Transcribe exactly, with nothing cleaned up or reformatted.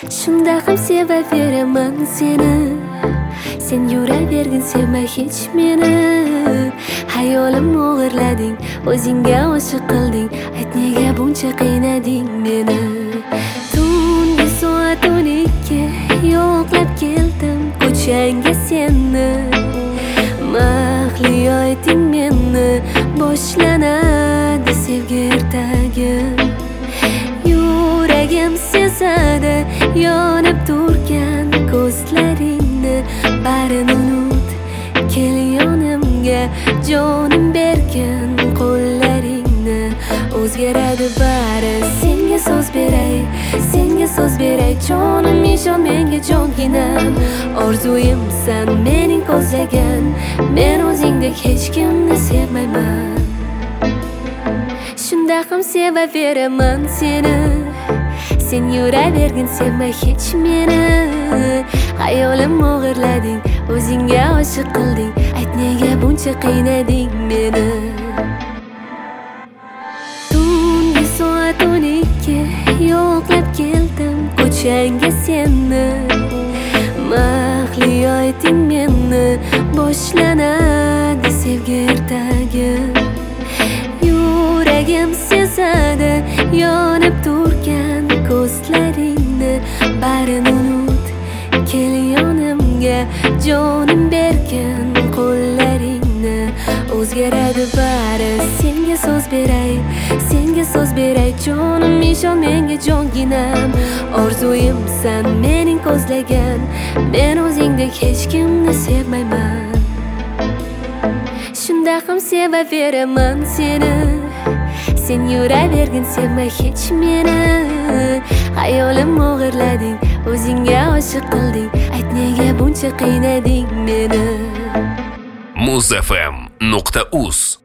Shunda ham sevaveraman seni. Sen yuravergin, sevma hech meni. Hayolim o'g'irlading, o'zingga oshiq qilding. Ayt, nega buncha qiynading meni? Tungi soat o'n ikki, yo'qlab keldim ko'changga seni. Mahliyo ayting meni, boshlanadi sevgi ertagi. Yuragim sezadi yonib turgan ko'zlaringni. Barini unut, kel yonimga, jonim bergin qo'llaringni. O'zgaradi bari, senga so'z beray, senga so'z beray. Jonim ishon menga, jonginam. Orzuyimsan mening ko'zlagan, men o'zingdek hech kimni sevmayman. Shunda ham sevaveraman seni. Sen yuravergin, sevma hech meni. Hayolim o'g'irlading, o'zingga oshiq qilding. Ayt, nega buncha qiynading meni? Tungi soat o'n ikki, yo'qlab keldim ko'changga seni. Mahliyo ayting meni, boshlanadi sevgi ertagi. Yuragim sezadi yonib turgan ko'zlaringni. Barini unut, kel yonimga, jonim bergin qo'llaringni. O'zgaradi bari, senga so'z beray, senga so'z beray. Jonim ishon menga, jonginam. Orzuyimsan mening ko'zlagan, men o'zingdek hech kimni sevmayman. Shunda ham sevaveraman seni. Sen yuravergin, sevma hech meni. Hayolim o'g'irlading, o'zingga oshiq qilding. Ayt, nega buncha qiynading meni? muz f m nuqta uz